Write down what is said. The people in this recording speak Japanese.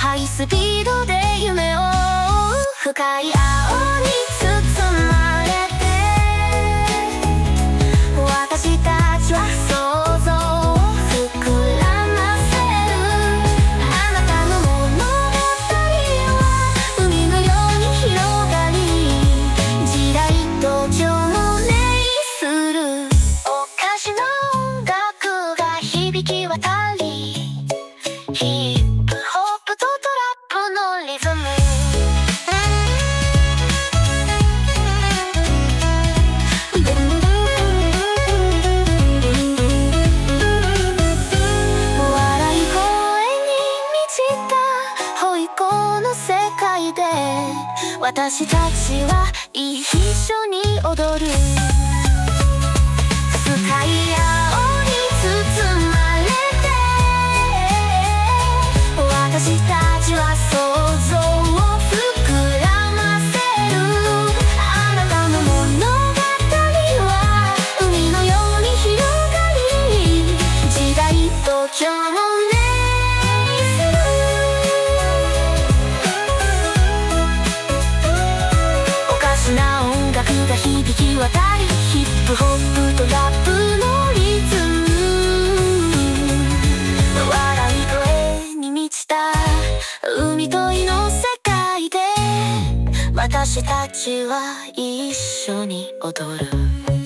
ハイスピードで夢を追う深い青に包まれて私たちは想像を膨らませるあなたの物語は海のように広がり時代と情熱するおかしな音楽が響き渡りヒップホップとトラップのリズム笑い声に満ちた保育の世界で私たちは一緒に踊る深い青に包まれて私たちは想像を膨らませるあなたの物語は海のように広がり時代と情熱するおかしな音楽が響き渡りヒップホップとラップのリズム笑い声に満ちた海と海の世界で私たちは一緒に踊る